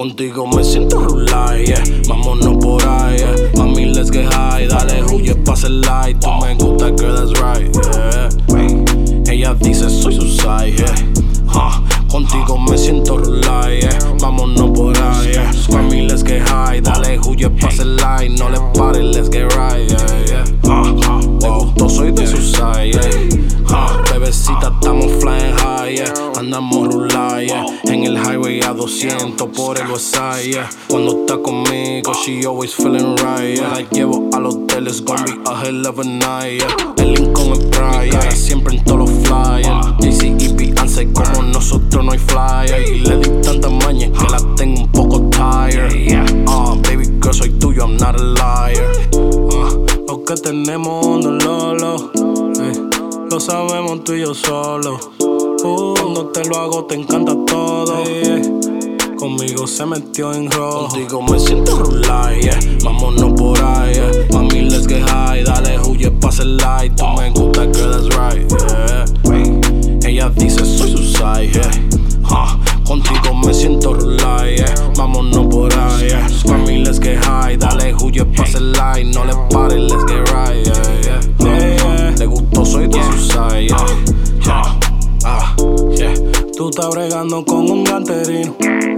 Contigo me siento rulay, yeah. Vámonos por ahí, yeah. Mami, let's get high. Dale, huye, pasa el light. Tú me gusta, girl, that's right, yeah. Ella dice, soy su side, yeah. Contigo me siento rulay, yeah. Vámonos por ahí, yeah. Mami, let's get high. Dale, huye, pasa el light. No le pares, let's get right, yeah, yeah. Le gustó, soy de su side, yeah. Bebecita, estamos flying high, yeah. Andamos rulay, yeah. En el highway a 200 por el Westside, yeah. Cuando está conmigo, she always feeling right, yeah. La llevo al hotel, it's gonna be a hell of a night, yeah. El Lincoln es Pride, yeah. Siempre en todos los flyers. Jay-Z y Beyoncé, como nosotros no hay flyer. Y le di tanta maña que la tengo un poco tired, yeah. Baby girl, soy tuyo, I'm not a liar. Lo que tenemos on the lolo, lo sabemos tú y yo solo. Cuando te lo hago te encanta todo, conmigo se metió en rojo. Contigo me siento rulay, yeah. Vámonos por ahí, yeah. Mami, let's get high. Dale, huye, pasa el light. Tú me gusta, girl, that's right, yeah. Ella dice, soy su side, yeah. Contigo me siento rulay, yeah. Vámonos por ahí, yeah. Mami, let's get high. Dale, huye, pasa el light. No le pares, let's get right, yeah, yeah. Le gustó, soy de su side, yeah. Yeah. Tú estás bregando con un ganterino,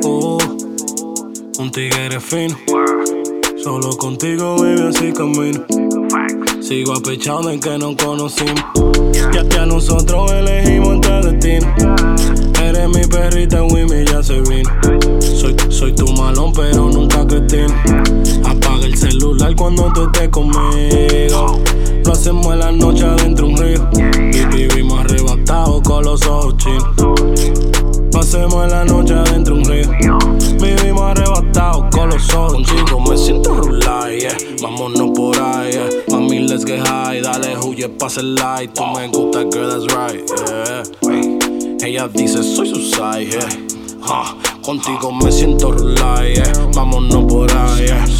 un tigre fino. Solo contigo, baby, así camino. Sigo apechado en que nos conocimos. Ya nosotros elegimos entre destino. Eres mi perrita, Wimmy, ya se vino. Soy tu malón, pero nunca cretino. Apaga el celular cuando tú estés conmigo. Lo hacemos en la noche adentro un río. Y vivimos arrebatados con los ojos chinos. Lo hacemos en la noche adentro un río. Vivimos arrebatados con los ojos chinos. Contigo me siento rulay, yeah. Vámonos por ahí, yeah. Mami, let's get high. Dale, huye, pasa el light. Tú me gusta, girl, that's right, yeah. Ella dice, soy su side, yeah. Contigo me siento rulay, yeah. Vámonos por ahí, yeah.